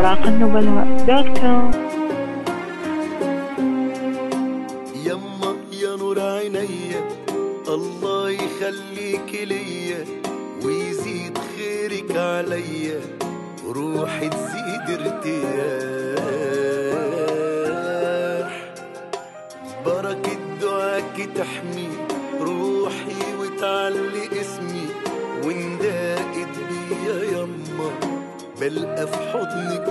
راقالنبلاء.com. يما يا نور عينيا، الله يخليك ليا ويزيد خيرك عليا، روحي تزيد ارتياح، بركة دعاك تحمي روحي وتعلي اسمي، ونداقت بيا يما بلقى في حضنك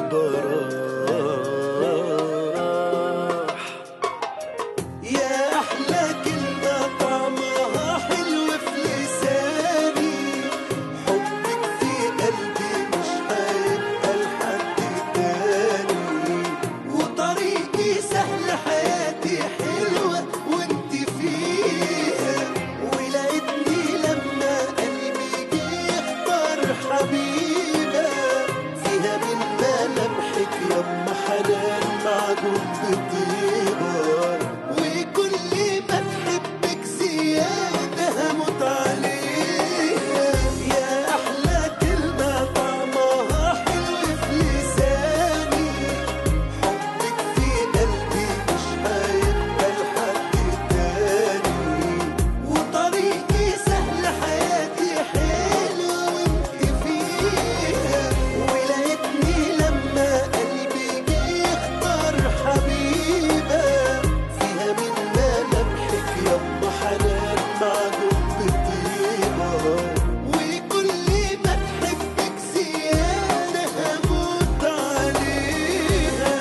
براح. يا أحلى كلمة طعمها حلو في لساني، حبك في قلبي مش هيبقى لحد تاني، وطريقي سهل حياتي حلوة وانت فيها، ولقيتني لما قلبي جه يختار حبيبة فيها من ملامحك يما حنان معجون بطيبة، وكل ما تحبك زيادة هموت عليها. يا أحلى كلمة طعمها حلو في لساني، حبك في قلبي مش هيبقى لحد تاني، وطريقي سهل حياتي حلوة وانت فيها، ولقيتني لما قلبي جه يختار حبيبة فيها من ملامحك يما حنان معجون بطيبة، وكل ما تحبك زيادة هموت عليها.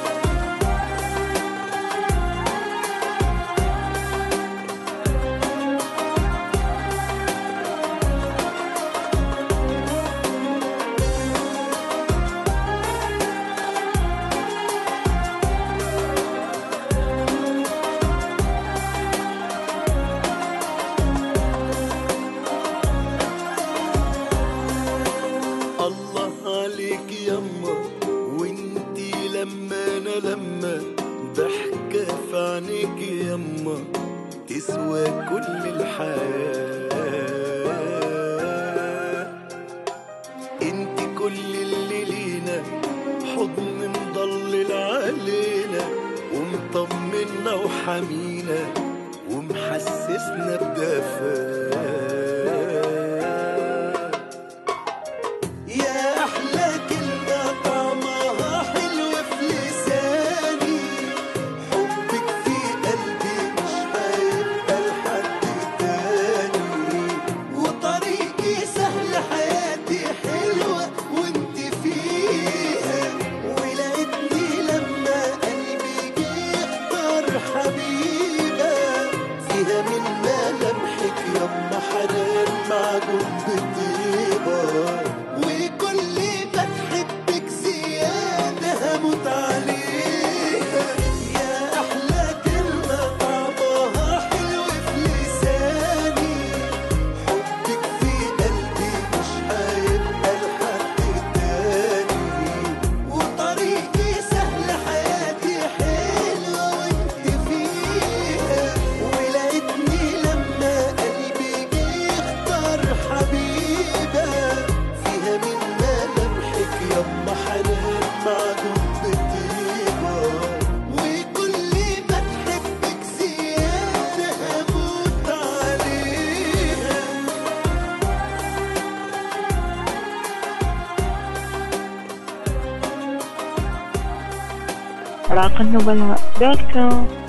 الله عليك يما، وانتي لما ضحكة في عينيك يما تسوى كل الحياة، انتي كل اللي لينا، حضن مضلل علينا ومطمنا وحمينا ومحسسنا بدفاء. يا أحلى كلمة طعمها حلو في لساني، حبك في قلبي مش هيبقى لحد تاني، وطريقي سهل حياتي حلوة وانت فيها، ولقيتني لما قلبي جه يختار حبيبة فيها من ملامحك يما حنان معجون بطيبة، وكل ما تحبك زيادة هموت عليها. يا أحلى كلمة طعمها حلو في لساني، حبك في قلبي مش هيبقى لحد تاني، وطريقي سهل حياتي حلوة وانت فيها، ولقيتني لما قلبي جه يختار حبيبة فيها من ملامحك يما حنان معجون بطيبة، وكل ما تحبك زيادة هموت عليها. راقالنبلاء.com.